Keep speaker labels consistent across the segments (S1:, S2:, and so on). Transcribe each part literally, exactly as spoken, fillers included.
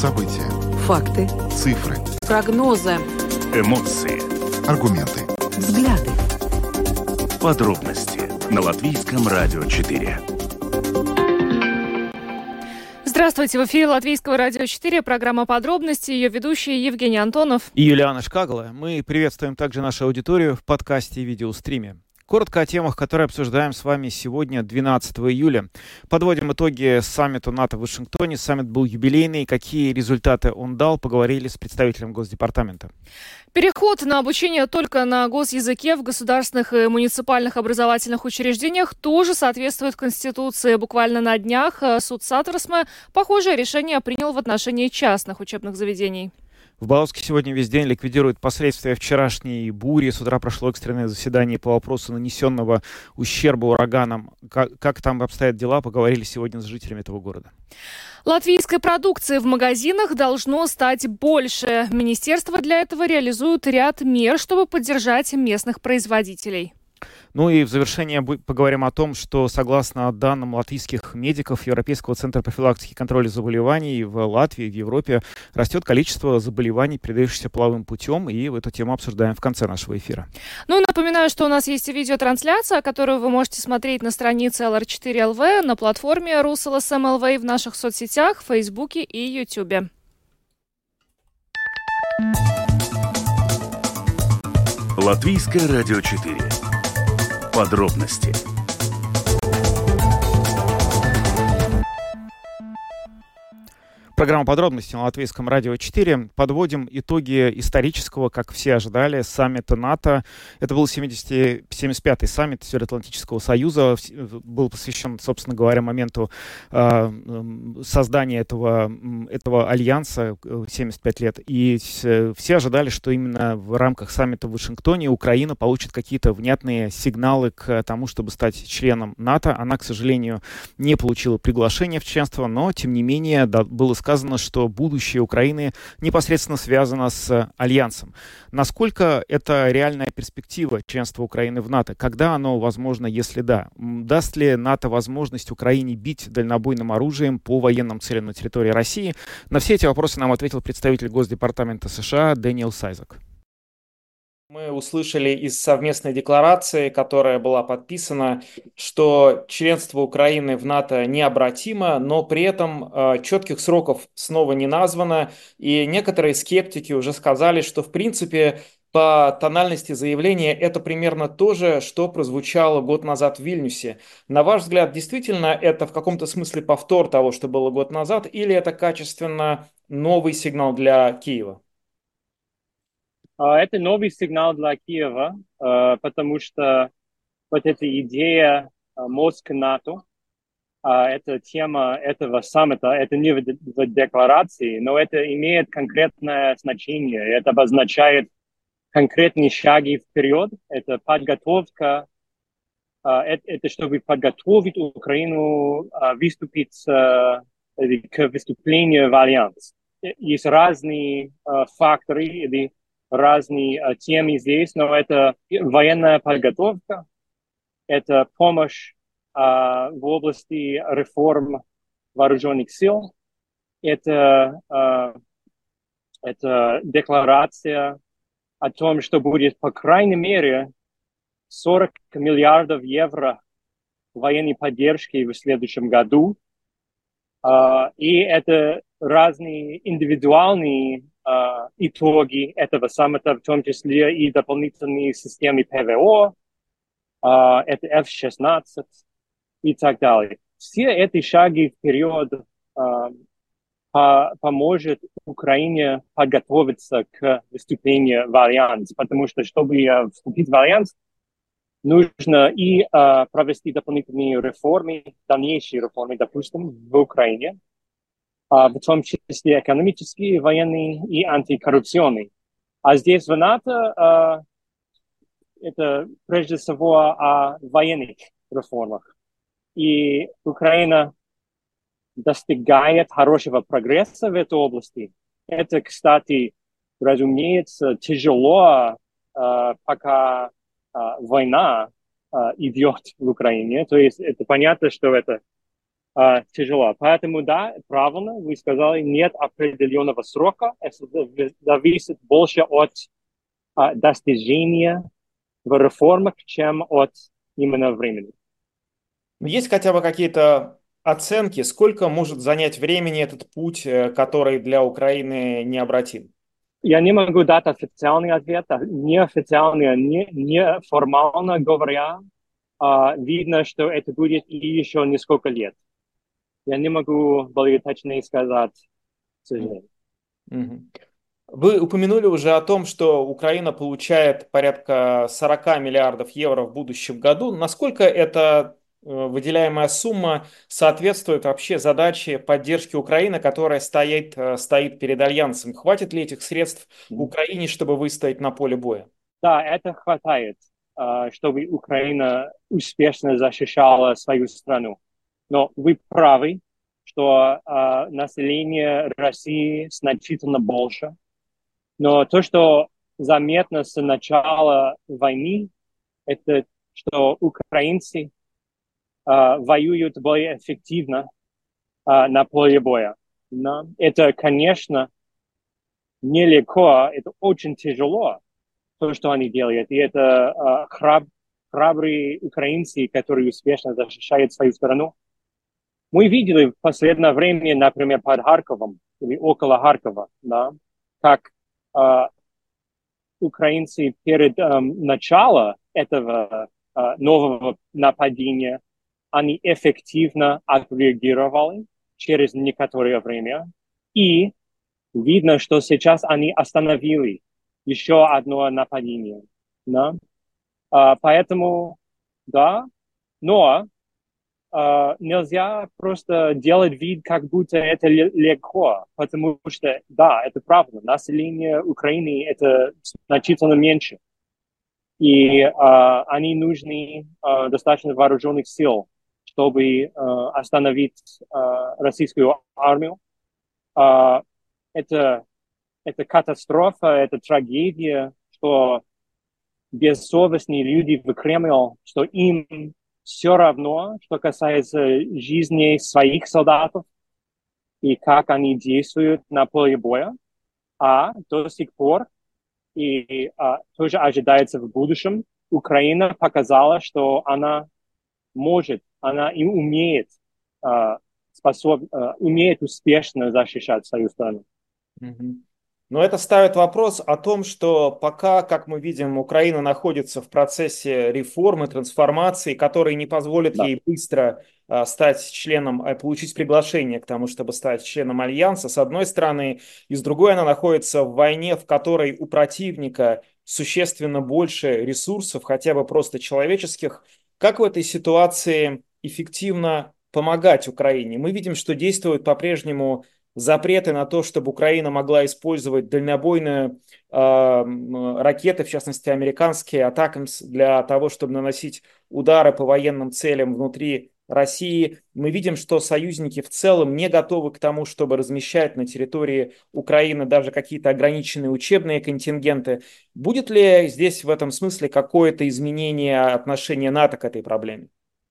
S1: События.
S2: Факты.
S1: Цифры.
S2: Прогнозы.
S3: Эмоции.
S1: Аргументы.
S2: Взгляды.
S3: Подробности на Латвийском радио четыре.
S4: Здравствуйте, в эфире Латвийского радио четыре, программа «Подробности», ее ведущие Евгений Антонов
S5: и Юлиана Шкагала. Мы приветствуем также нашу аудиторию в подкасте и видеостриме. Коротко о темах, которые обсуждаем с вами сегодня, двенадцатого июля. Подводим итоги саммиту НАТО в Вашингтоне. Саммит был юбилейный. Какие результаты он дал, поговорили с представителем Госдепартамента.
S4: Переход на обучение только на госязыке в государственных и муниципальных образовательных учреждениях тоже соответствует Конституции. Буквально на днях суд Сатарсме похожее решение принял в отношении частных учебных заведений.
S5: В Баловске сегодня весь день ликвидируют последствия вчерашней бури. С утра прошло экстренное заседание по вопросу нанесенного ущерба ураганом. Как, как там обстоят дела, поговорили сегодня с жителями этого города.
S4: Латвийской продукции в магазинах должно стать больше. Министерство для этого реализует ряд мер, чтобы поддержать местных производителей.
S5: Ну и в завершение поговорим о том, что согласно данным латвийских медиков Европейского центра профилактики и контроля заболеваний в Латвии, в Европе растет количество заболеваний, передающихся половым путем, и эту тему обсуждаем в конце нашего эфира.
S4: Ну, напоминаю, что у нас есть видеотрансляция, которую вы можете смотреть на странице эл эр четыре эл ви, на платформе РусЛСМ эл ви, в наших соцсетях, в Фейсбуке и Ютубе.
S3: Латвийское радио четыре. Подробности.
S5: Программа «Подробности» на Латвийском радио четыре. Подводим итоги исторического, как все ожидали, саммита НАТО. Это был семьдесят пятый саммит Североатлантического союза. Был посвящен, собственно говоря, моменту э, создания этого, этого альянса семьдесят пять лет. И все ожидали, что именно в рамках саммита в Вашингтоне Украина получит какие-то внятные сигналы к тому, чтобы стать членом НАТО. Она, к сожалению, не получила приглашение в членство, но, тем не менее, да, было сказано, сказано, что будущее Украины непосредственно связано с Альянсом. Насколько это реальная перспектива членства Украины в НАТО? Когда оно возможно, если да? Даст ли НАТО возможность Украине бить дальнобойным оружием по военным целям на территории России? На все эти вопросы нам ответил представитель Госдепартамента США Дэниел Сайзек.
S6: Мы услышали из совместной декларации, которая была подписана, что членство Украины в НАТО необратимо, но при этом э, четких сроков снова не названо, и некоторые скептики уже сказали, что в принципе по тональности заявления это примерно то же, что прозвучало год назад в Вильнюсе. На ваш взгляд, действительно это в каком-то смысле повтор того, что было год назад, или это качественно новый сигнал для Киева?
S7: Это новый сигнал для Киева, потому что вот эта идея мозг НАТО, эта тема этого саммита, это не в декларации, но это имеет конкретное значение, это обозначает конкретные шаги вперед, это подготовка, это, это чтобы подготовить Украину выступить к выступлению в Альянс. Есть разные факторы или разные uh, темы здесь, но это военная подготовка, это помощь uh, в области реформ вооруженных сил, это, uh, это декларация о том, что будет, по крайней мере, сорок миллиардов евро военной поддержки в следующем году, uh, и это разные индивидуальные Uh, итоги этого саммита, в том числе и дополнительные системы ПВО, uh, это эф шестнадцать и так далее. Все эти шаги вперед uh, по- поможет Украине подготовиться к вступлению в Альянс, потому что, чтобы uh, вступить в Альянс, нужно и uh, провести дополнительные реформы, дальнейшие реформы, допустим, в Украине, в том числе экономические, военные и антикоррупционные. А здесь в НАТО это прежде всего о военных реформах. И Украина достигает хорошего прогресса в этой области. Это, кстати, разумеется, тяжело, пока война идет в Украине. То есть это понятно, что это а, тяжело. Поэтому, да, правильно, вы сказали, нет определенного срока. Это зависит больше от а, достижения в реформах, чем от именно времени.
S6: Есть хотя бы какие-то оценки, сколько может занять времени этот путь, э, который для Украины необратим?
S7: Я не могу дать официальный ответ, а неофициально, не, неформально говоря, а, видно, что это будет и еще несколько лет. Я не могу более точно сказать, к сожалению.
S6: Мгм. Вы упомянули уже о том, что Украина получает порядка сорок миллиардов евро в будущем году. Насколько эта э, выделяемая сумма соответствует вообще задаче поддержки Украины, которая стоит, э, стоит перед Альянсом? Хватит ли этих средств Украине, чтобы выстоять на поле боя?
S7: Да, это хватает, а, чтобы Украина успешно защищала свою страну. Но вы правы, что а, население России значительно больше. Но то, что заметно с начала войны, это что украинцы а, воюют более эффективно а, на поле боя. Но это, конечно, нелегко, это очень тяжело, то, что они делают. И это а, храб, храбрые украинцы, которые успешно защищают свою страну. Мы видели в последнее время, например, под Харьковом или около Харькова, да, как а, украинцы перед эм, началом этого э, нового нападения, они эффективно отреагировали через некоторое время. И видно, что сейчас они остановили еще одно нападение. Да? А, поэтому, да, но Uh, нельзя просто делать вид, как будто это легко, потому что, да, это правда, население Украины это значительно меньше, и uh, они нужны uh, достаточно вооруженных сил, чтобы uh, остановить uh, российскую армию. Uh, это, это катастрофа, это трагедия, что бессовестные люди в Кремле, что им все равно, что касается жизни своих солдатов и как они действуют на поле боя, а до сих пор и а, тоже ожидается в будущем, Украина показала, что она может, она и умеет, а, способ, а, умеет успешно защищать свою страну.
S6: Мгм. Но это ставит вопрос о том, что пока, как мы видим, Украина находится в процессе реформы, трансформации, который не позволит
S7: Да.
S6: ей быстро а, стать членом, а, получить приглашение к тому, чтобы стать членом Альянса, с одной стороны, и с другой она находится в войне, в которой у противника существенно больше ресурсов, хотя бы просто человеческих. Как в этой ситуации эффективно помогать Украине? Мы видим, что действуют по-прежнему запреты на то, чтобы Украина могла использовать дальнобойные э, ракеты, в частности американские атакамс, для того, чтобы наносить удары по военным целям внутри России. Мы видим, что союзники в целом не готовы к тому, чтобы размещать на территории Украины даже какие-то ограниченные учебные контингенты. Будет ли здесь в этом смысле какое-то изменение отношения НАТО к этой проблеме?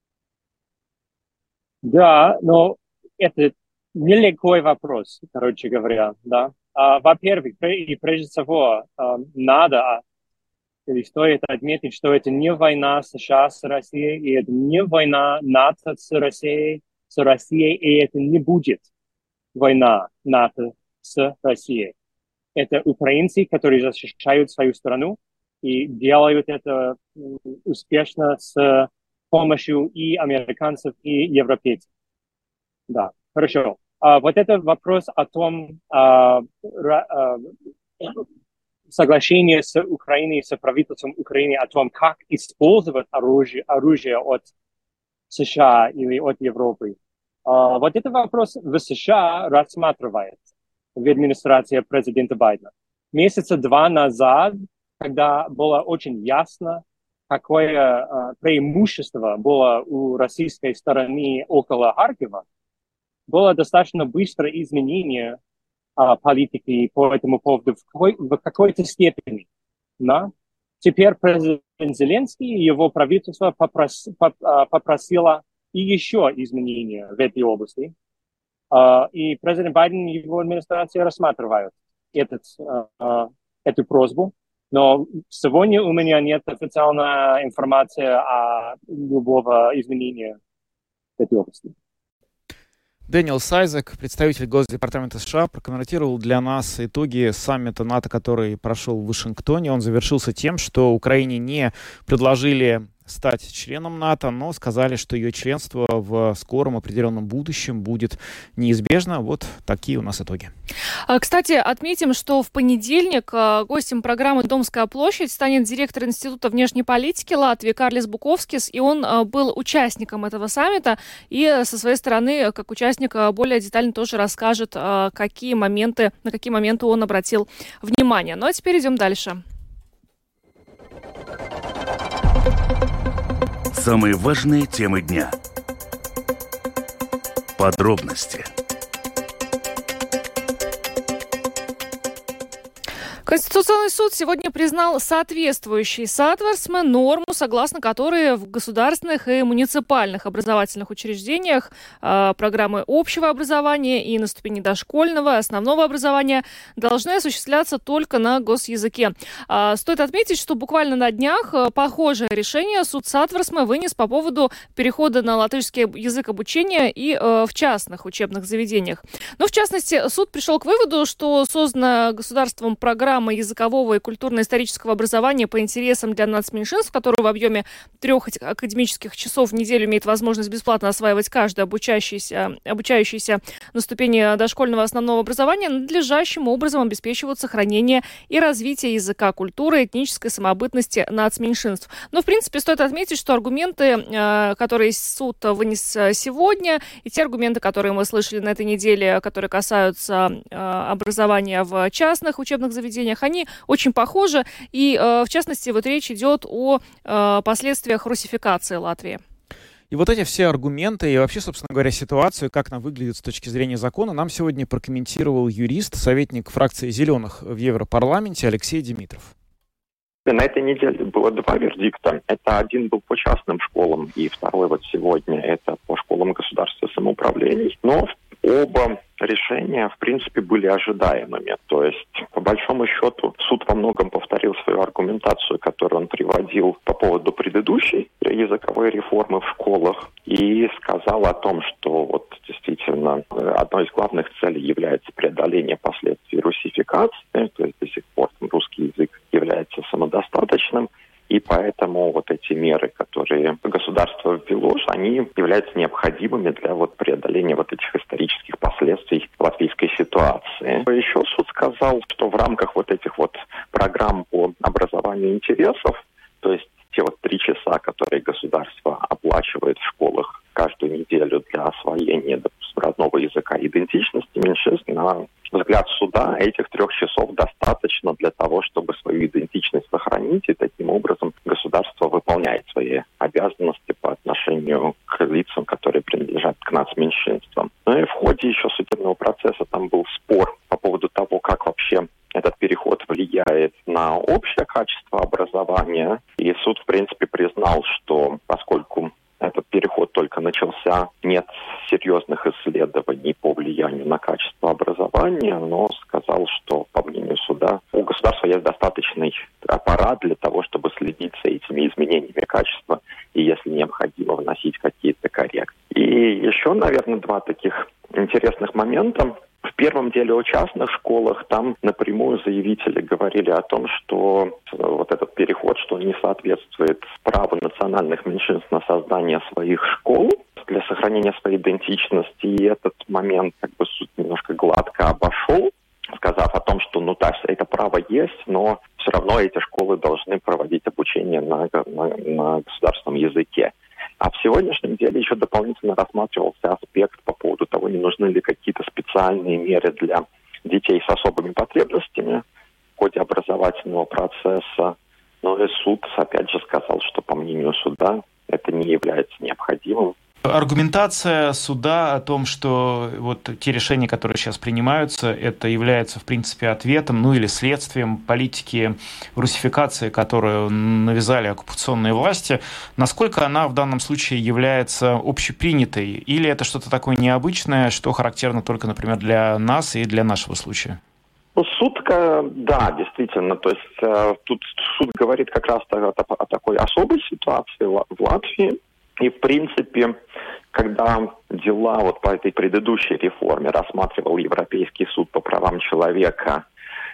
S7: Да, но это нелегкий вопрос, короче говоря, да. А, во-первых, и прежде всего, а, надо или стоит отметить, что это не война США с Россией, и это не война НАТО с Россией, с Россией, и это не будет война НАТО с Россией. Это украинцы, которые защищают свою страну и делают это успешно с помощью и американцев, и европейцев. Да, хорошо. А, вот это вопрос о том, а, а, соглашение с Украиной, с правительством Украины о том, как использовать оружие, оружие от США или от Европы. А, вот этот вопрос в США рассматривается в администрации президента Байдена. Месяца два назад, когда было очень ясно, какое а, преимущество было у российской стороны около Харькова, было достаточно быстрое изменение а, политики по этому поводу в, какой, в какой-то степени. Да? Теперь президент Зеленский и его правительство попрос, поп, а, попросило и еще изменения в этой области. И президент Байден и его администрация рассматривают этот, эту просьбу. Но сегодня у меня нет официальной информации о любого изменения в этой области.
S5: Дэниел Сайзек, представитель Госдепартамента США, прокомментировал для нас итоги саммита НАТО, который прошел в Вашингтоне. Он завершился тем, что Украине не предложили стать членом НАТО, но сказали, что ее членство в скором определенном будущем будет неизбежно. Вот такие у нас итоги.
S4: Кстати, отметим, что в понедельник гостем программы «Домская площадь» станет директор Института внешней политики Латвии Карлис Буковскис, и он был участником этого саммита, и со своей стороны, как участник, более детально тоже расскажет, какие моменты, на какие моменты он обратил внимание. Ну а теперь идем дальше.
S3: Самые важные темы дня. Подробности.
S4: Конституционный суд сегодня признал соответствующей сатверсме норму, согласно которой в государственных и муниципальных образовательных учреждениях э, программы общего образования и на ступени дошкольного, основного образования должны осуществляться только на госязыке. Э, стоит отметить, что буквально на днях э, похожее решение суд сатверсме вынес по поводу перехода на латышский язык обучения и э, в частных учебных заведениях. Но в частности, суд пришел к выводу, что созданная государством программа языкового и культурно-исторического образования по интересам для нацменьшинств, которую в объеме трех академических часов в неделю имеет возможность бесплатно осваивать каждый обучающийся, обучающийся на ступени дошкольного основного образования, надлежащим образом обеспечивают сохранение и развитие языка, культуры, этнической самобытности нацменьшинств. Но, в принципе, стоит отметить, что аргументы, которые суд вынес сегодня, и те аргументы, которые мы слышали на этой неделе, которые касаются образования в частных учебных заведениях, они очень похожи, и, э, в частности, вот речь идет о э, последствиях русификации Латвии.
S5: И вот эти все аргументы и вообще, собственно говоря, ситуацию, как она выглядит с точки зрения закона, нам сегодня прокомментировал юрист, советник фракции «Зеленых» в Европарламенте Алексей Димитров.
S1: На этой неделе было два вердикта. Это один был по частным школам, и второй вот сегодня это по школам государства самоуправлений. Но оба решения, в принципе, были ожидаемыми. То есть, по большому счету, суд во многом повторил свою аргументацию, которую он приводил по поводу предыдущей языковой реформы в школах, и сказал о том, что вот действительно одной из главных целей является преодоление последствий русификации, то есть до сих пор русский язык является самодостаточным, и поэтому вот эти меры, которые государство ввело, они являются необходимыми для вот преодоления вот этих исторических последствий латвийской ситуации. Еще суд сказал, что в рамках вот этих вот программ по образованию интересов, то есть те вот три часа, которые государство оплачивает в школах каждую неделю для освоения, допустим, родного языка и идентичности меньшинств, на взгляд суда этих трех часов достаточно для того, чтобы свою идентичность сохранить, и таким образом государство выполняет свои обязанности по отношению к лицам, которые принадлежат к нацменьшинствам. Ну и в ходе еще судебного процесса там был спор по поводу того, как вообще этот переход влияет на общее качество образования. И суд, в принципе, признал, что поскольку этот переход только начался, нет серьезных исследований по влиянию на качество образования, но сказал, что, по мнению суда, у государства есть достаточный аппарат для того, чтобы следить за этими изменениями качества и, если необходимо, вносить какие-то коррекции. И еще, наверное, два таких интересных момента. В первом деле о частных школах там напрямую заявители говорили о том, что вот этот переход, что он не соответствует праву национальных меньшинств на создание своих школ для сохранения своей идентичности. И этот момент как бы суд немножко гладко обошел, сказав о том, что ну да, это право есть, но все равно эти школы должны проводить обучение на, на, на государственном языке. А в сегодняшнем деле еще дополнительно рассматривался аспект по поводу того, не нужны ли какие-то специальные меры для детей с особыми потребностями в ходе образовательного процесса. Но и суд опять же сказал, что по мнению суда это не является необходимым.
S6: Аргументация суда о том, что вот те решения, которые сейчас принимаются, это является, в принципе, ответом, ну или следствием политики русификации, которую навязали оккупационные власти, насколько она в данном случае является общепринятой? Или это что-то такое необычное, что характерно только, например, для нас и для нашего случая?
S1: Ну, суд, да, действительно, то есть тут суд говорит как раз о, о такой особой ситуации в Латвии. И, в принципе, когда дела вот по этой предыдущей реформе рассматривал Европейский суд по правам человека,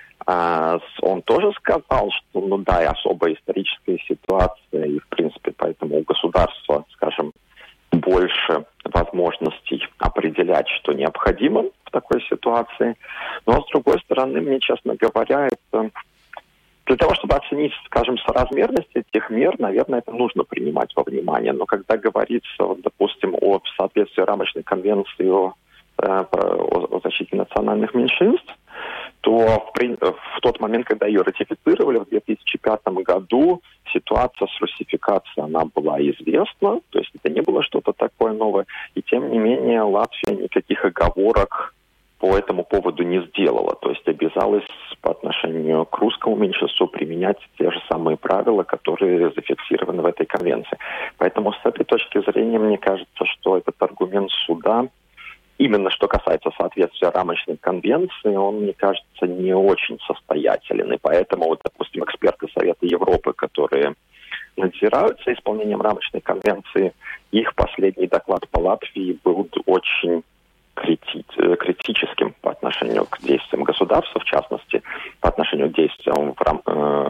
S1: он тоже сказал, что, ну да, и особая историческая ситуация, и, в принципе, поэтому у государства, скажем, больше возможностей определять, что необходимо в такой ситуации. Но, с другой стороны, мне, честно говоря, это... Для того, чтобы оценить, скажем, соразмерность этих мер, наверное, это нужно принимать во внимание. Но когда говорится, допустим, о соответствии рамочной конвенции о, о, о защите национальных меньшинств, то в, в тот момент, когда ее ратифицировали в две тысячи пятом году, ситуация с русификацией, она была известна, то есть это не было что-то такое новое. И тем не менее Латвия никаких оговорок по этому поводу не сделала. То есть обязалась по отношению к русскому меньшинству применять те же самые правила, которые зафиксированы в этой конвенции. Поэтому с этой точки зрения мне кажется, что этот аргумент суда, именно что касается соответствия рамочной конвенции, он, мне кажется, не очень состоятелен. И поэтому, вот, допустим, эксперты Совета Европы, которые надзираются исполнением рамочной конвенции, их последний доклад по Латвии был очень крити- критическим по отношению к действиям государства, в частности, по отношению к действиям в, рам-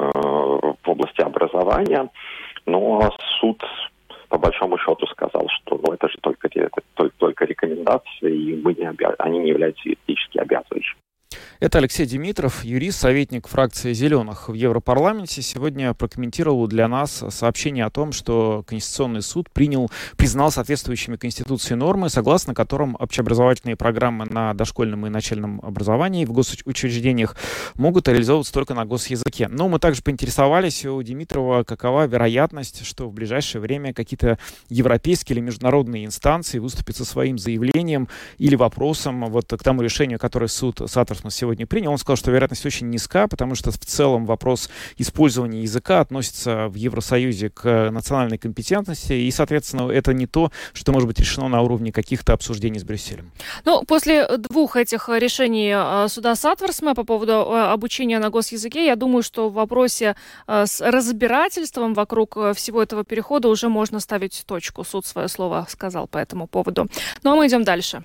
S1: э- в области образования. Но суд, по большому счету, сказал, что ну, это же только, только, только рекомендации, и мы не обяз... они не являются юридически обязывающими.
S5: Это Алексей Димитров, юрист, советник фракции «Зеленых» в Европарламенте. Сегодня прокомментировал для нас сообщение о том, что Конституционный суд принял, признал соответствующими Конституции нормы, согласно которым общеобразовательные программы на дошкольном и начальном образовании в госучреждениях могут реализовываться только на госязыке. Но мы также поинтересовались у Димитрова, какова вероятность, что в ближайшее время какие-то европейские или международные инстанции выступят со своим заявлением или вопросом вот к тому решению, которое суд соответственно сегодня принял. Он сказал, что вероятность очень низка, потому что в целом вопрос использования языка относится в Евросоюзе к национальной компетентности, и, соответственно, это не то, что может быть решено на уровне каких-то обсуждений с Брюсселем.
S4: Ну, после двух этих решений суда Сатверсме по поводу обучения на госязыке, я думаю, что в вопросе с разбирательством вокруг всего этого перехода уже можно ставить точку. Суд свое слово сказал по этому поводу. Ну, а мы идем дальше.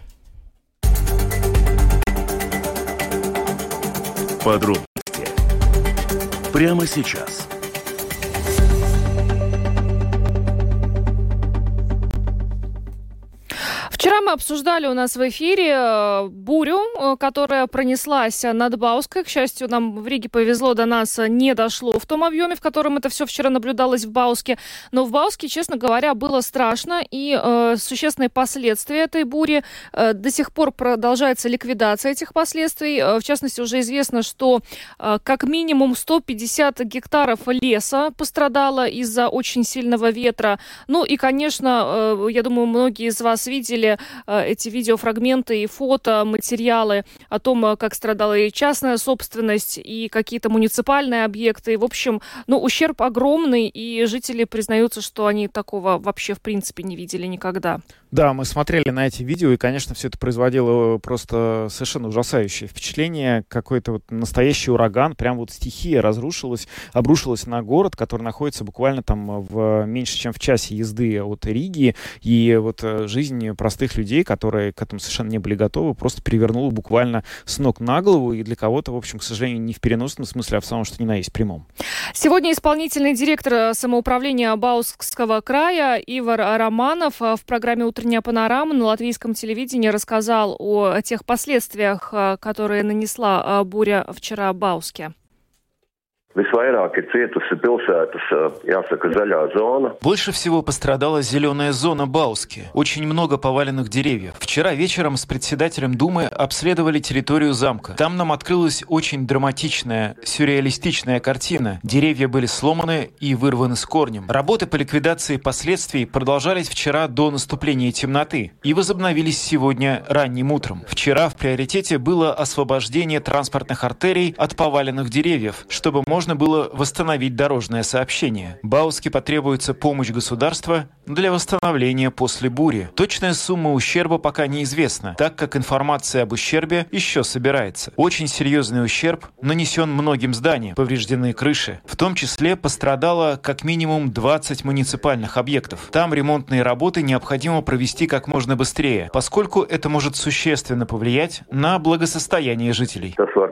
S3: Подробности прямо сейчас.
S4: Вчера мы обсуждали у нас в эфире бурю, которая пронеслась над Бауской. К счастью, нам в Риге повезло, до нас не дошло в том объеме, в котором это все вчера наблюдалось в Бауске. Но в Бауске, честно говоря, было страшно, и э, существенные последствия этой бури. Э, до сих пор продолжается ликвидация этих последствий. Э, в частности, уже известно, что э, как минимум сто пятьдесят гектаров леса пострадало из-за очень сильного ветра. Ну и, конечно, э, я думаю, многие из вас видели эти видеофрагменты и фото, материалы о том, как страдала и частная собственность, и какие-то муниципальные объекты. И, в общем, ну, ущерб огромный, и жители признаются, что они такого вообще в принципе не видели никогда.
S5: Да, мы смотрели на эти видео, и, конечно, все это производило просто совершенно ужасающее впечатление. Какой-то вот настоящий ураган, прям вот стихия разрушилась, обрушилась на город, который находится буквально там в меньше, чем в часе езды от Риги. И вот жизнь простых людей, которые к этому совершенно не были готовы, просто перевернула буквально с ног на голову. И для кого-то, в общем, к сожалению, не в переносном смысле, а в самом, что ни на есть, прямом.
S4: Сегодня исполнительный директор самоуправления Баускского края Ивар Романов в программе «Утренняя панорама» на латвийском телевидении рассказал о тех последствиях, которые нанесла буря вчера в Бауске.
S8: Больше всего пострадала зеленая зона Бауски. Очень много поваленных деревьев. Вчера вечером с председателем Думы обследовали территорию замка. Там нам открылась очень драматичная, сюрреалистичная картина. Деревья были сломаны и вырваны с корнем. Работы по ликвидации последствий продолжались вчера до наступления темноты и возобновились сегодня ранним утром. Вчера в приоритете было освобождение транспортных артерий от поваленных деревьев, чтобы можно было восстановить дорожное сообщение. Бауске потребуется помощь государства для восстановления после бури. Точная сумма ущерба пока неизвестна, так как информация об ущербе еще собирается. Очень серьезный ущерб нанесен многим зданиям, повреждены крыши. В том числе пострадало как минимум двадцать муниципальных объектов. Там ремонтные работы необходимо провести как можно быстрее, поскольку это может существенно повлиять на благосостояние жителей.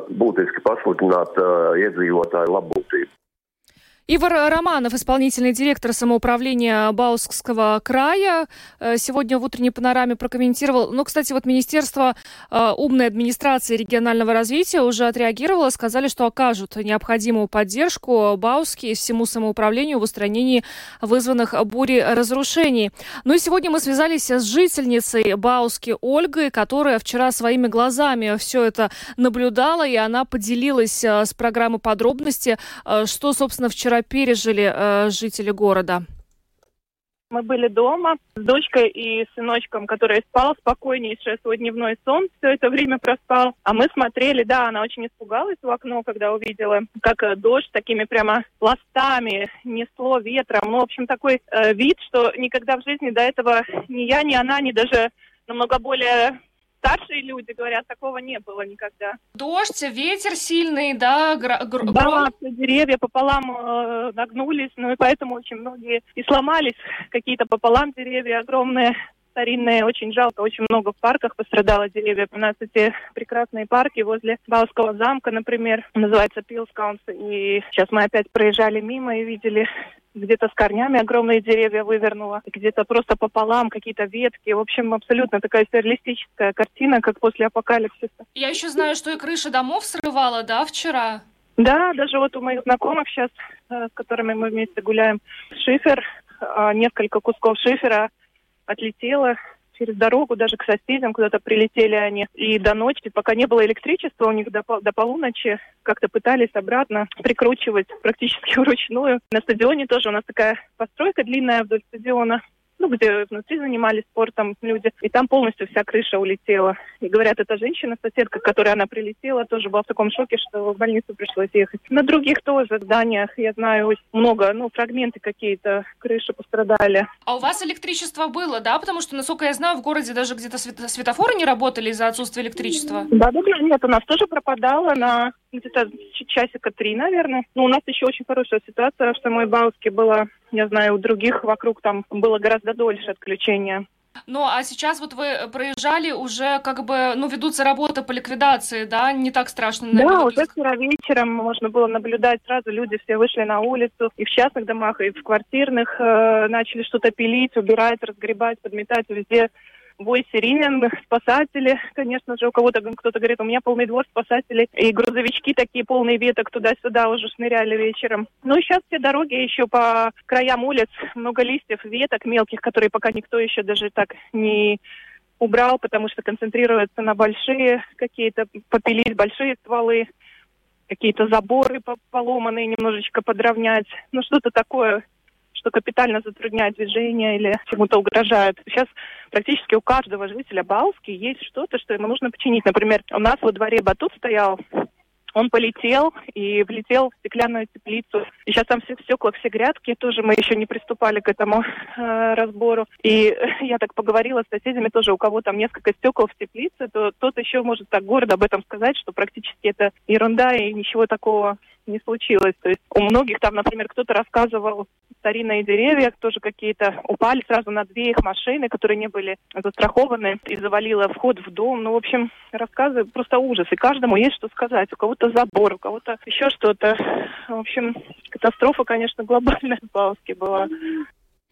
S4: Ивар Романов, исполнительный директор самоуправления Баускского края, сегодня в утренней панораме прокомментировал. Ну, кстати, вот Министерство умной администрации регионального развития уже отреагировало, сказали, что окажут необходимую поддержку Бауске и всему самоуправлению в устранении вызванных бурей разрушений. Ну и сегодня мы связались с жительницей Бауски Ольгой, которая вчера своими глазами все это наблюдала, и она поделилась с программой подробности, что, собственно, вчера пережили э, жители города.
S9: Мы были дома с дочкой и сыночком, который спал спокойнейший свой дневной сон, все это время проспал. А мы смотрели, да, она очень испугалась в окно, когда увидела, как дождь такими прямо пластами несло ветром. Ну, в общем, такой э, вид, что никогда в жизни до этого ни я, ни она, ни даже намного более... Старшие люди говорят, такого не было никогда.
S4: Дождь, ветер сильный, да? Гр- гр-
S9: да, все деревья пополам э, нагнулись, ну и поэтому очень многие и сломались, какие-то пополам деревья огромные, старинные, очень жалко, очень много в парках пострадало деревьев. У нас эти прекрасные парки возле Баускского замка, например, называется Пилскаунс, и сейчас мы опять проезжали мимо и видели... Где-то с корнями огромные деревья вывернуло, где-то просто пополам какие-то ветки. В общем, абсолютно такая сюрреалистическая картина, как после апокалипсиса.
S4: Я еще знаю, что и крыши домов срывало, да, вчера?
S9: Да, даже вот у моих знакомых сейчас, с которыми мы вместе гуляем, шифер, несколько кусков шифера отлетело через дорогу, даже к соседям куда-то прилетели они. И до ночи, пока не было электричества, у них до, до полуночи как-то пытались обратно прикручивать практически вручную. На стадионе тоже у нас такая постройка длинная вдоль стадиона, ну, где внутри занимались спортом люди, и там полностью вся крыша улетела. И говорят, эта женщина, соседка, к которой она прилетела, тоже была в таком шоке, что в больницу пришлось ехать. На других тоже зданиях, я знаю, очень много, ну, фрагменты какие-то, крыши пострадали.
S4: А у вас электричество было, да? Потому что, насколько я знаю, в городе даже где-то светофоры не работали из-за отсутствия электричества.
S9: Да-да-да, нет, у нас тоже пропадало на где-то часика три, наверное. Но у нас еще очень хорошая ситуация, что в самой Бауске было, я знаю, у других вокруг там было гораздо дольше отключения.
S4: Ну, а сейчас вот вы проезжали, уже как бы, ну, ведутся работы по ликвидации, да? Не так страшно, наверное.
S9: Да, уже вчера вечером можно было наблюдать, сразу люди все вышли на улицу, и в частных домах, и в квартирных э, начали что-то пилить, убирать, разгребать, подметать везде. Вой сирен, спасатели, конечно же, у кого-то кто-то говорит, у меня полный двор спасателей, и грузовички такие полные веток туда-сюда уже шныряли вечером. Ну и сейчас все дороги еще по краям улиц, много листьев, веток мелких, которые пока никто еще даже так не убрал, потому что концентрируется на большие какие-то, попилить большие стволы, какие-то заборы поломанные немножечко подровнять, ну что-то такое, что капитально затрудняет движение или чему-то угрожает. Сейчас практически у каждого жителя Бауски есть что-то, что ему нужно починить. Например, у нас во дворе батут стоял, он полетел и влетел в стеклянную теплицу. И сейчас там все стекла, все грядки, тоже мы еще не приступали к этому э, разбору. И я так поговорила с соседями тоже, у кого там несколько стекол в теплице, то тот еще может так гордо об этом сказать, что практически это ерунда и ничего такого не случилось. То есть у многих там, например, кто-то рассказывал, старинные деревья тоже какие-то упали сразу на две их машины, которые не были застрахованы, и завалило вход в дом. Ну, в общем, рассказы просто ужас. И каждому есть что сказать. У кого-то забор, у кого-то еще что-то. В общем, катастрофа, конечно, глобальная в Бауске была.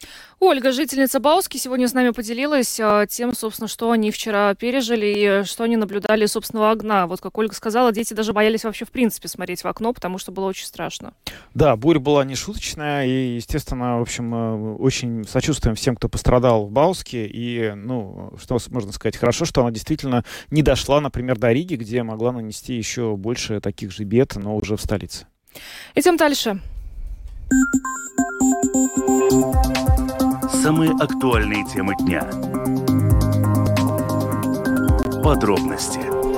S4: Ольга, жительница Бауски, сегодня с нами поделилась э, тем, собственно, что они вчера пережили и что они наблюдали собственного окна. Вот как Ольга сказала, дети даже боялись вообще в принципе смотреть в окно, потому что было очень страшно.
S5: Да, буря была нешуточная, и, естественно, в общем, э, очень сочувствуем всем, кто пострадал в Бауске. И, ну, что можно сказать, хорошо, что она действительно не дошла, например, до Риги, где могла нанести еще больше таких же бед, но уже в столице.
S4: Идем дальше.
S3: Самые актуальные темы дня. Подробности.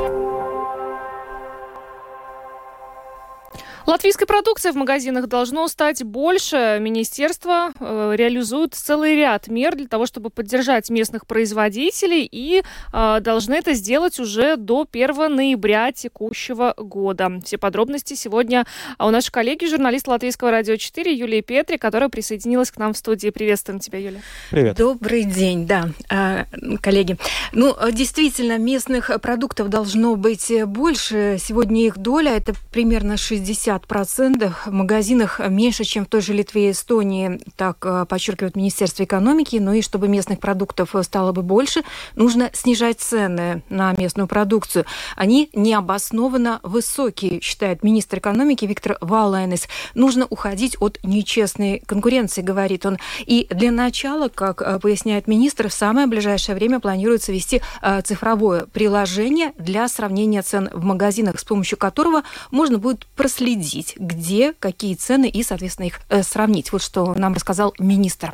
S4: Латвийской продукции в магазинах должно стать больше. Министерство э, реализует целый ряд мер для того, чтобы поддержать местных производителей, и э, должны это сделать уже до первого ноября текущего года. Все подробности сегодня у нашей коллеги, журналист Латвийского радио четыре Юлии Петри, которая присоединилась к нам в студии. Приветствуем тебя, Юля.
S5: Привет.
S2: Добрый день, да, коллеги. Ну, действительно, местных продуктов должно быть больше. Сегодня их доля – это примерно шестьдесят процентов, в магазинах меньше, чем в той же Литве и Эстонии, так подчеркивает Министерство экономики. Ну и чтобы местных продуктов стало бы больше, нужно снижать цены на местную продукцию. Они необоснованно высокие, считает министр экономики Виктор Валайнес. Нужно уходить от нечестной конкуренции, говорит он. И для начала, как поясняет министр, в самое ближайшее время планируется ввести цифровое приложение для сравнения цен в магазинах, с помощью которого можно будет проследить, где какие цены и, соответственно, их э, сравнить. Вот что нам рассказал министр.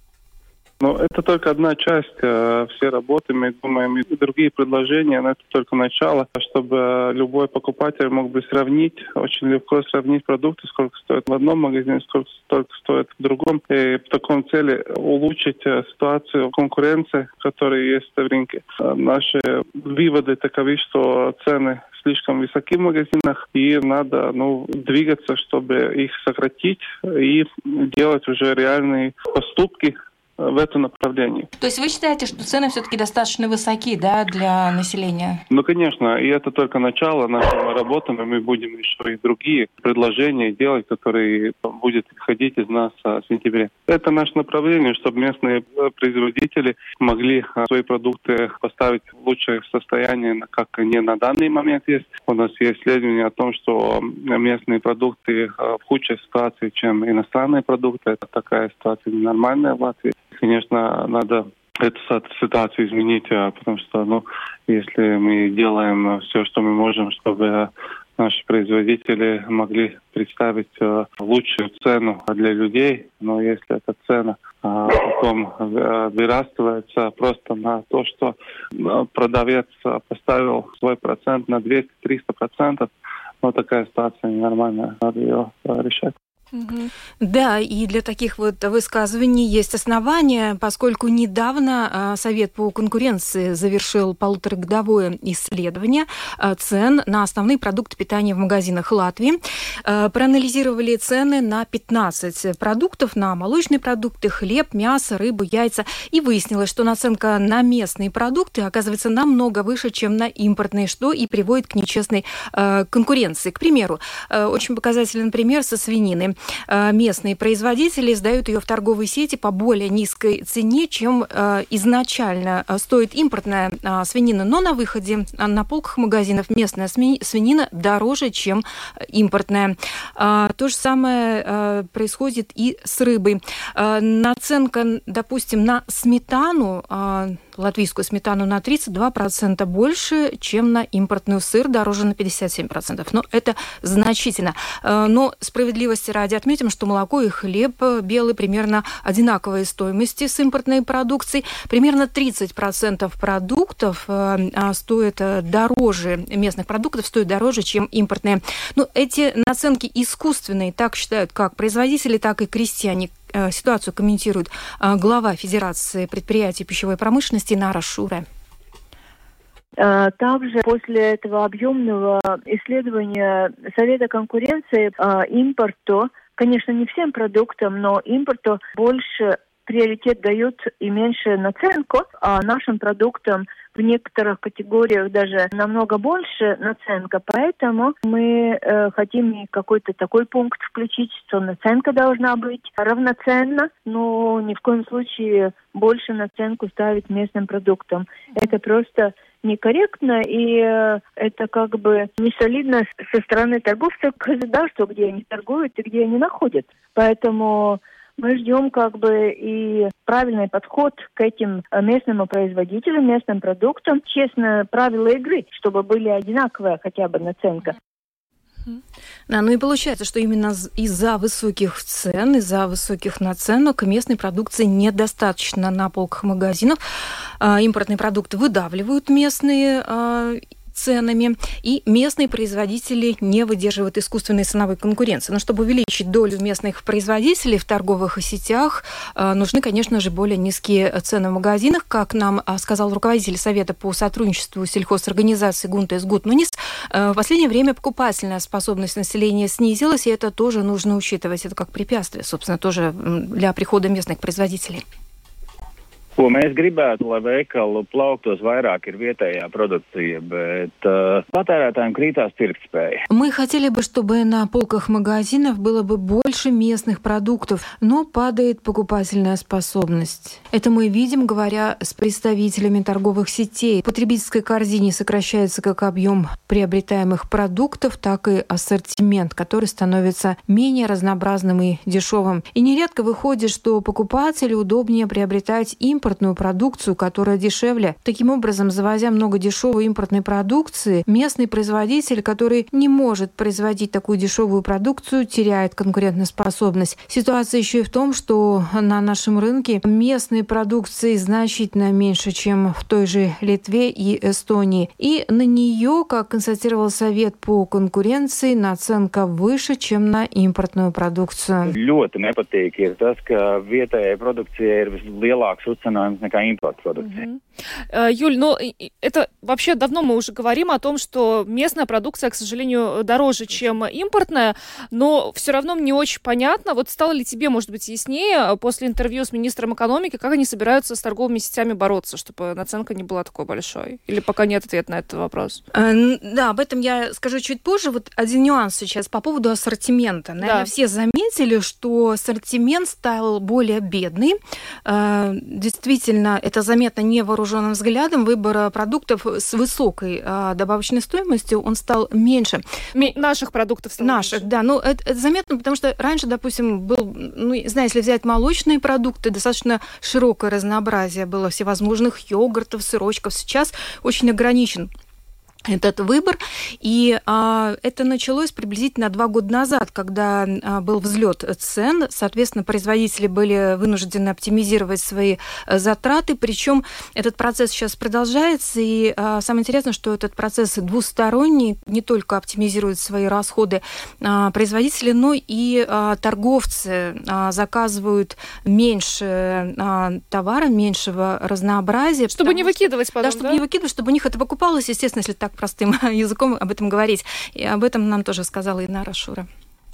S10: Ну, это только одна часть э, всей работы. Мы думаем, и другие предложения, но это только начало, чтобы любой покупатель мог бы сравнить, очень легко сравнить продукты, сколько стоит в одном магазине, сколько, сколько стоит в другом. И в таком цели улучшить э, ситуацию конкуренции, которая есть в рынке. Э, наши выводы таковы, что цены слишком высоки в магазинах, и надо ну, двигаться, чтобы их сократить и делать уже реальные поступки в этом направлении.
S2: То есть вы считаете, что цены все-таки достаточно высоки, да, для населения?
S10: Ну, конечно, и это только начало нашей работы, но мы будем еще и другие предложения делать, которые будут исходить из нас в сентябре. Это наше направление, чтобы местные производители могли свои продукты поставить в лучшее состояние, как они на данный момент есть. У нас есть исследование о том, что местные продукты в худшей ситуации, чем иностранные продукты. Это такая ситуация ненормальная в Латвии. Конечно, надо эту ситуацию изменить, потому что, ну, если мы делаем все, что мы можем, чтобы наши производители могли представить лучшую цену для людей, но если эта цена потом вырастывается просто на то, что продавец поставил свой процент на двести-триста процентов, ну, такая ситуация ненормальная, надо ее решать.
S2: Да, и для таких вот высказываний есть основания, поскольку недавно Совет по конкуренции завершил полуторагодовое исследование цен на основные продукты питания в магазинах Латвии. Проанализировали цены на пятнадцать продуктов, на молочные продукты, хлеб, мясо, рыбу, яйца. И выяснилось, что наценка на местные продукты оказывается намного выше, чем на импортные, что и приводит к нечестной конкуренции. К примеру, очень показательный пример со свининой. Местные производители сдают ее в торговые сети по более низкой цене, чем изначально стоит импортная свинина. Но на выходе на полках магазинов местная свинина дороже, чем импортная. То же самое происходит и с рыбой. Наценка, допустим, на сметану, латвийскую сметану, на тридцать два процента больше, чем на импортную. Сыр дороже на пятьдесят семь процентов. Но это значительно. Но справедливости ради отметим, что молоко и хлеб белый примерно одинаковой стоимости с импортной продукцией. Примерно тридцать процентов продуктов стоят дороже, местных продуктов стоят дороже, чем импортные. Но эти наценки искусственные, так считают как производители, так и крестьяне. Ситуацию комментирует глава Федерации предприятий пищевой промышленности Нара Шуре.
S11: Также после этого объемного исследования Совета конкуренции импорту, конечно, не всем продуктам, но импорту больше приоритет дают и меньше наценку, а нашим продуктам в некоторых категориях даже намного больше наценка. Поэтому мы э, хотим какой-то такой пункт включить, что наценка должна быть равноценна, но ни в коем случае больше наценку ставить местным продуктам. Это просто некорректно, и э, это как бы не солидно со стороны торговцев, да, что где они торгуют и где они находят. Поэтому мы ждем как бы и правильный подход к этим местным производителям, местным продуктам. Честно, правила игры, чтобы были одинаковые хотя бы наценка.
S2: Да, ну и получается, что именно из-за высоких цен, из-за высоких наценок местной продукции недостаточно на полках магазинов. Импортные продукты выдавливают местные ценами, и местные производители не выдерживают искусственной ценовой конкуренции. Но чтобы увеличить долю местных производителей в торговых сетях, нужны, конечно же, более низкие цены в магазинах. Как нам сказал руководитель Совета по сотрудничеству сельхозорганизации Гунтес Гутманис, в последнее время покупательная способность населения снизилась, и это тоже нужно учитывать. Это как препятствие, собственно, тоже для прихода местных производителей.
S12: Ko mēs gribētu, lai veikalu plauktos vairāk ir vietējā produkcija, bet uh, patērētājiem krītās pirktspēja.
S2: Мы хотели бы, чтобы на полках магазинов было бы больше местных продуктов, но падает покупательная способность. Это мы видим, говоря с представителями торговых сетей. В потребительской корзине сокращается как объем приобретаемых продуктов, так и ассортимент, который становится менее разнообразным и дешевым. И нередко выходит, что покупателю удобнее приобретать импортную продукцию, которая дешевле. Таким образом, завозя много дешевой импортной продукции, местный производитель, который не может производить такую дешевую продукцию, теряет конкурентоспособность. Ситуация еще и в том, что на нашем рынке местной продукции значительно меньше, чем в той же Литве и Эстонии. И на нее, как констатировал Совет по конкуренции, наценка выше, чем на импортную продукцию.
S12: Ļoti nepatīk ir tas, ka vietējai produkcijai ir lielāks uzcenojums nekā importa produkcija.
S4: Mm-hmm. Юль, ну это вообще давно мы уже говорим о том, что местная продукция, к сожалению, дороже, чем импортная, но все равно мне очень понятно, вот стало ли тебе, может быть, яснее после интервью с министром экономики, как они собираются с торговыми сетями бороться, чтобы наценка не была такой большой? Или пока нет ответа на этот вопрос?
S2: Да, об этом я скажу чуть позже. Вот один нюанс сейчас по поводу ассортимента. Наверное, да. Все заметили, что ассортимент стал более бедный. Действительно, это заметно невооруженным взглядом. Выбор продуктов с высокой добавочной стоимостью, он стал меньше.
S4: Наших продуктов стало
S2: Наших,
S4: меньше.
S2: Да. Ну, это, это заметно, потому что раньше, допустим, был, ну, знаете, если взять молочные продукты, достаточно широкое разнообразие было всевозможных йогуртов, сырочков. Сейчас очень ограничен этот выбор. И а, это началось приблизительно два года назад, когда а, был взлет цен. Соответственно, производители были вынуждены оптимизировать свои а, затраты. Причем этот процесс сейчас продолжается. И а, самое интересное, что этот процесс двусторонний. Не только оптимизируют свои расходы а, производители, но и а, торговцы а, заказывают меньше а, товара, меньшего разнообразия.
S4: Чтобы не выкидывать потом,
S2: да? чтобы
S4: да?
S2: не выкидывать, чтобы у них это покупалось, естественно, если так простым языком об этом говорить. И об этом нам тоже сказала Инара Шура.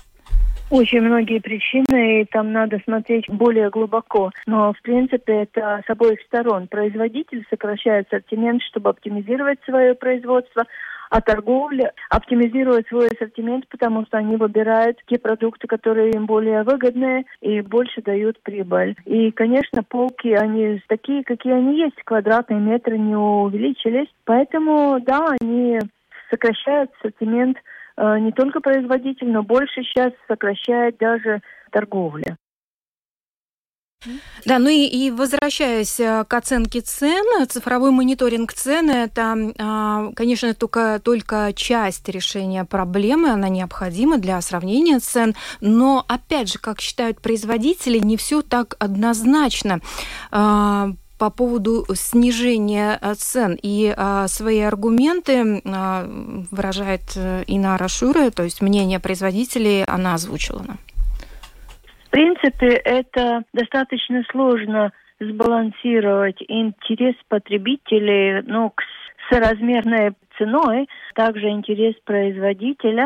S11: Очень многие причины, и там надо смотреть более глубоко. Но, в принципе, это с обоих сторон. Производитель сокращает ассортимент, чтобы оптимизировать свое производство, а торговля оптимизирует свой ассортимент, потому что они выбирают те продукты, которые им более выгодные и больше дают прибыль. И, конечно, полки, они такие, какие они есть, квадратные метры не увеличились. Поэтому, да, они сокращают ассортимент э, не только производитель, но больше сейчас сокращает даже торговля.
S2: Да, ну и, и возвращаясь к оценке цен, цифровой мониторинг цен – это, конечно, только, только часть решения проблемы, она необходима для сравнения цен, но, опять же, как считают производители, не все так однозначно по поводу снижения цен. И а, свои аргументы а, выражает Инара Шура, то есть мнение производителей она озвучила.
S11: В принципе, это достаточно сложно сбалансировать интерес потребителей, ну, к соразмерной ценой, также интерес производителя.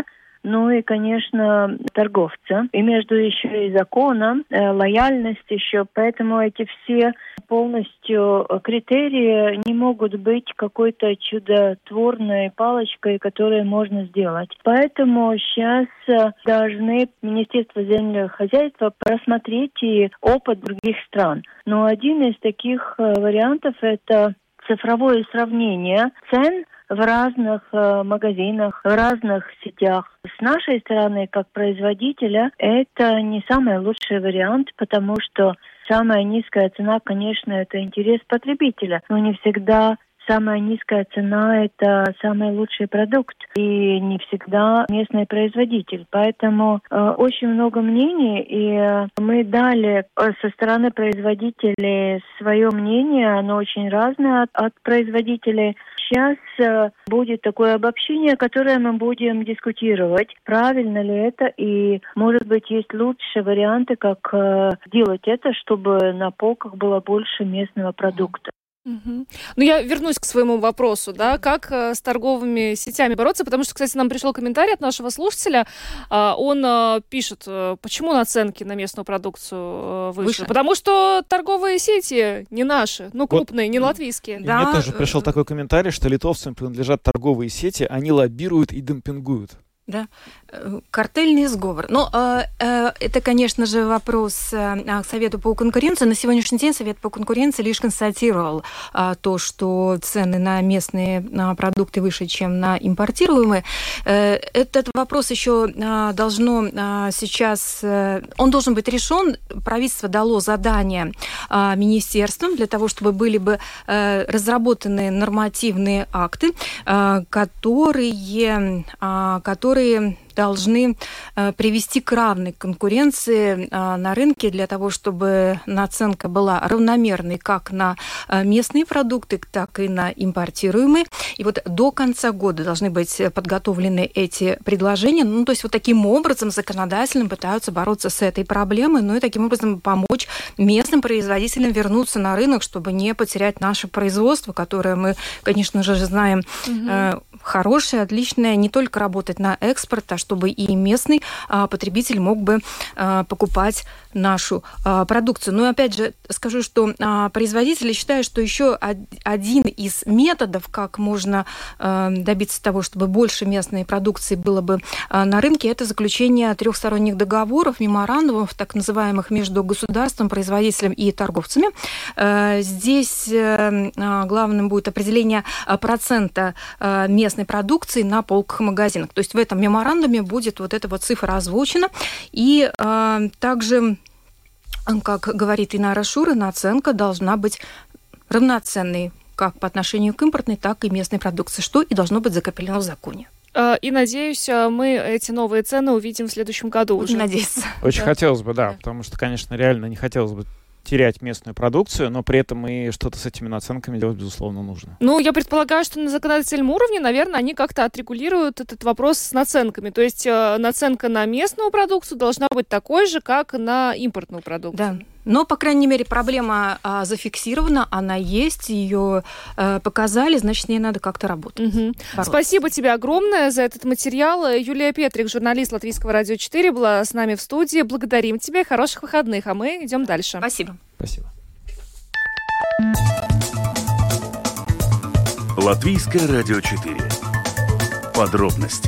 S11: ну и, конечно, торговца. И между еще и законом, э, лояльность еще. Поэтому эти все полностью критерии не могут быть какой-то чудотворной палочкой, которую можно сделать. Поэтому сейчас должны Министерство земельного хозяйства просмотреть и опыт других стран. Но один из таких вариантов – это цифровое сравнение цен в разных э, магазинах, в разных сетях. С нашей стороны, как производителя, это не самый лучший вариант, потому что самая низкая цена, конечно, это интерес потребителя, но не всегда самая низкая цена – это самый лучший продукт, и не всегда местный производитель. Поэтому э, очень много мнений, и э, мы дали э, со стороны производителей свое мнение, оно очень разное от, от производителей. Сейчас э, будет такое обобщение, которое мы будем дискутировать, правильно ли это, и, может быть, есть лучшие варианты, как э, делать это, чтобы на полках было больше местного продукта.
S4: Угу. Ну, я вернусь к своему вопросу, да, как э, с торговыми сетями бороться, потому что, кстати, нам пришел комментарий от нашего слушателя, э, он э, пишет, э, почему наценки на местную продукцию э, выше? выше, потому что торговые сети не наши, ну, крупные, вот, не латвийские.
S5: Да. Мне тоже пришел такой комментарий, что литовцам принадлежат торговые сети, они лоббируют и демпингуют.
S2: Да, картельный сговор. Но э, э, это, конечно же, вопрос э, к Совету по конкуренции. На сегодняшний день Совет по конкуренции лишь констатировал э, то, что цены на местные э, продукты выше, чем на импортируемые. Э, этот вопрос еще э, должно э, сейчас... Э, он должен быть решен. Правительство дало задание э, министерствам для того, чтобы были бы э, разработаны нормативные акты, э, которые... Э, которые должны э, привести к равной конкуренции э, на рынке для того, чтобы наценка была равномерной как на э, местные продукты, так и на импортируемые. И вот до конца года должны быть подготовлены эти предложения. Ну, то есть вот таким образом законодательно пытаются бороться с этой проблемой, ну и таким образом помочь местным производителям вернуться на рынок, чтобы не потерять наше производство, которое мы, конечно же, знаем, угу. э, хорошее, отличное, не только работать на экспорт, а чтобы и местный а, потребитель мог бы а, покупать нашу а, продукцию. Но опять же скажу, что а, производители считают, что еще один из методов, как можно а, добиться того, чтобы больше местной продукции было бы а, на рынке, это заключение трехсторонних договоров, меморандумов, так называемых, между государством, производителем и торговцами. А, здесь а, главным будет определение процента а, местной продукции на полках магазинах. То есть в этом меморандуме будет вот эта вот цифра озвучена. И а, также, как говорит Инара Шура, наценка должна быть равноценной как по отношению к импортной, так и местной продукции, что и должно быть закреплено в законе.
S4: И, надеюсь, мы эти новые цены увидим в следующем году уже.
S2: Надеюсь.
S5: Очень
S2: да.
S5: хотелось бы, да,
S2: да,
S5: потому что, конечно, реально не хотелось бы терять местную продукцию, но при этом и что-то с этими наценками делать, безусловно, нужно.
S4: Ну, я предполагаю, что на законодательном уровне, наверное, они как-то отрегулируют этот вопрос с наценками. То есть э, наценка на местную продукцию должна быть такой же, как на импортную продукцию.
S2: Да. Но, по крайней мере, проблема а, зафиксирована, она есть, ее а, показали, значит, с ней надо как-то работать.
S4: Угу. Спасибо тебе огромное за этот материал. Юлия Петрик, журналист Латвийского радио четыре, была с нами в студии. Благодарим тебя, хороших выходных, а мы идем дальше.
S2: Спасибо.
S5: Спасибо.
S3: Латвийское радио четыре. Подробности.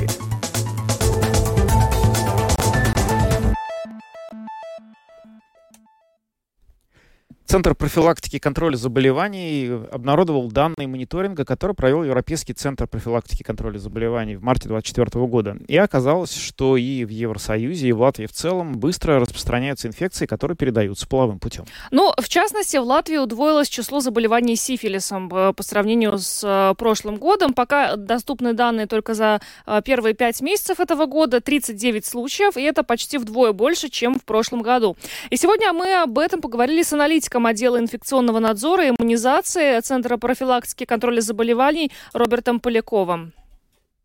S5: Центр профилактики и контроля заболеваний обнародовал данные мониторинга, который провел Европейский центр профилактики и контроля заболеваний в марте двадцать четвёртого года. И оказалось, что и в Евросоюзе, и в Латвии в целом быстро распространяются инфекции, которые передаются половым путем.
S4: Ну, в частности, в Латвии удвоилось число заболеваний сифилисом по сравнению с прошлым годом. Пока доступны данные только за первые пять месяцев этого года, тридцать девять случаев, и это почти вдвое больше, чем в прошлом году. И сегодня мы об этом поговорили с аналитиком отдела инфекционного надзора и иммунизации Центра профилактики и контроля заболеваний Робертом Поляковым.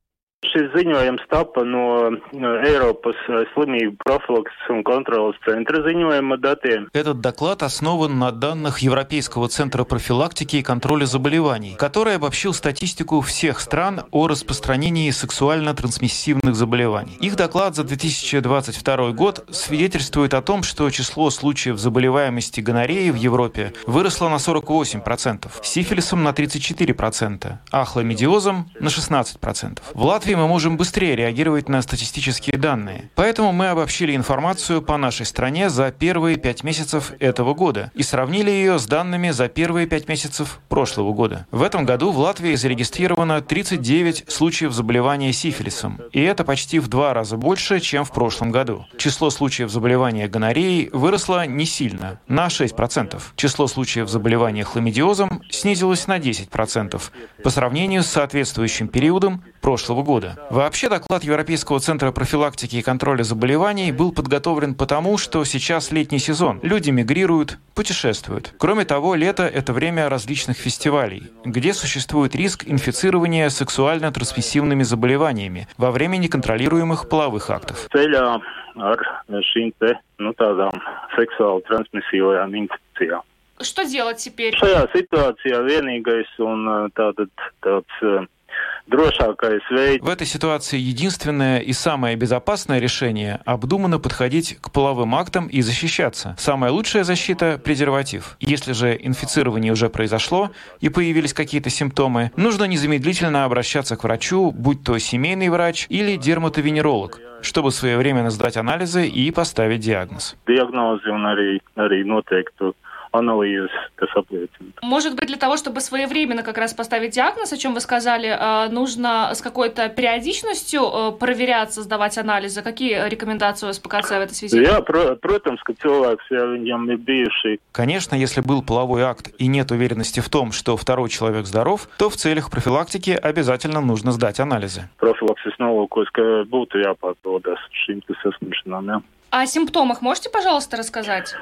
S13: Šis ziņojums tapa no Eiropas slimību profилаксис un kontrolas центра ziņojuma datiem.
S8: Этот доклад основан на данных Европейского центра профилактики и контроля заболеваний, который обобщил статистику всех стран о распространении сексуально-трансмиссивных заболеваний. Их доклад за две тысячи двадцать второй год свидетельствует о том, что число случаев заболеваемости гонореей в Европе выросло на сорок восемь процентов, сифилисом на тридцать четыре процента, а хламидиозом на шестнадцать процентов. В Латвии мы можем быстрее реагировать на статистические данные. Поэтому мы обобщили информацию по нашей стране за первые пять месяцев этого года и сравнили ее с данными за первые пять месяцев прошлого года. В этом году в Латвии зарегистрировано тридцать девять случаев заболевания сифилисом, и это почти в два раза больше, чем в прошлом году. Число случаев заболевания гонореей выросло не сильно, на шесть процентов. Число случаев заболевания хламидиозом снизилось на десять процентов по сравнению с соответствующим периодом прошлого года. Вообще, доклад Европейского центра профилактики и контроля заболеваний был подготовлен потому, что сейчас летний сезон. Люди мигрируют, путешествуют. Кроме того, лето – это время различных фестивалей, где существует риск инфицирования сексуально-трансмиссивными заболеваниями во время неконтролируемых половых актов.
S13: Ceļā ar šīm te, nu, tādām seksuāli transmisīvajām infekcijām.
S4: Что делать теперь?
S13: Šajā situācijā vienīgais un tātad tāds
S8: В этой ситуации единственное и самое безопасное решение – обдуманно подходить к половым актам и защищаться. Самая лучшая защита – презерватив. Если же инфицирование уже произошло и появились какие-то симптомы, нужно незамедлительно обращаться к врачу, будь то семейный врач или дерматовенеролог, чтобы своевременно сдать анализы и поставить диагноз.
S13: Анализ, kas apliecina.
S4: Может быть, для того, чтобы своевременно как раз поставить диагноз, о чем вы сказали, нужно с какой-то периодичностью проверяться, сдавать анализы. Какие рекомендации у эс пэ ка цэ в этой связи?
S13: Я, протams, ka cilvēks, ja viņam ir bijuši.
S8: Конечно, если был половой акт и нет уверенности в том, что второй человек здоров, то в целях профилактики обязательно нужно сдать анализы.
S13: Профилаксис nolūkos, ka būtu jāpārbaudās šīm saslimšanām, ja?
S4: О симптомах можете, пожалуйста, рассказать?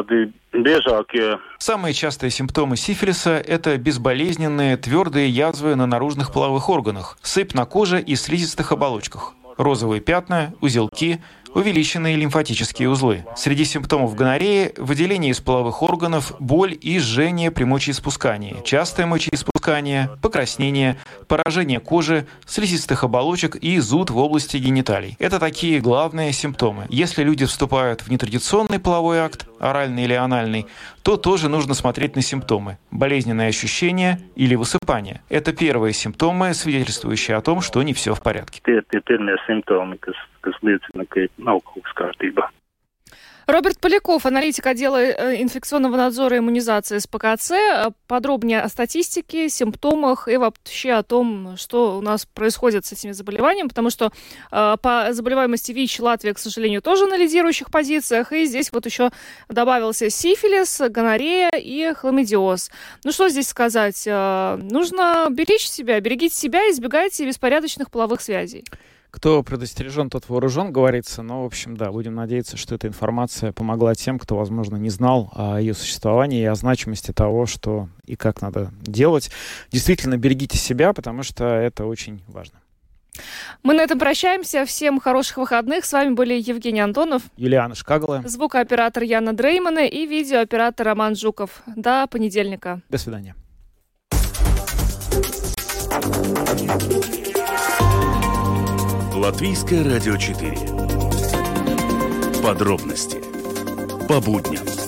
S8: Самые частые симптомы сифилиса – это безболезненные твердые язвы на наружных половых органах, сыпь на коже и слизистых оболочках, розовые пятна, узелки, увеличенные лимфатические узлы. Среди симптомов гонореи – выделение из половых органов, боль и жжение при мочеиспускании, частое мочеиспускание, покраснение, поражение кожи, слизистых оболочек и зуд в области гениталий. Это такие главные симптомы. Если люди вступают в нетрадиционный половой акт, оральный или анальный, то тоже нужно смотреть на симптомы. Болезненные ощущения или высыпание. Это первые симптомы, свидетельствующие о том, что не все в порядке.
S4: Роберт Поляков, аналитик отдела инфекционного надзора и иммунизации эс пэ ка цэ. Подробнее о статистике, симптомах и вообще о том, что у нас происходит с этими заболеваниями, потому что э, по заболеваемости ВИЧ Латвия, к сожалению, тоже на лидирующих позициях, и здесь вот еще добавился сифилис, гонорея и хламидиоз. Ну что здесь сказать? Э, нужно беречь себя, берегите себя, избегайте беспорядочных половых связей.
S5: Кто предостережен, тот вооружен, говорится. Но, в общем, да, будем надеяться, что эта информация помогла тем, кто, возможно, не знал о ее существовании и о значимости того, что и как надо делать. Действительно, берегите себя, потому что это очень важно.
S4: Мы на этом прощаемся. Всем хороших выходных. С вами были Евгений Антонов,
S5: Юлиана Шкагала,
S4: звукооператор Яна Дреймана и видеооператор Роман Жуков. До понедельника.
S5: До свидания.
S3: Латвийское радио четыре. Подробности по будням.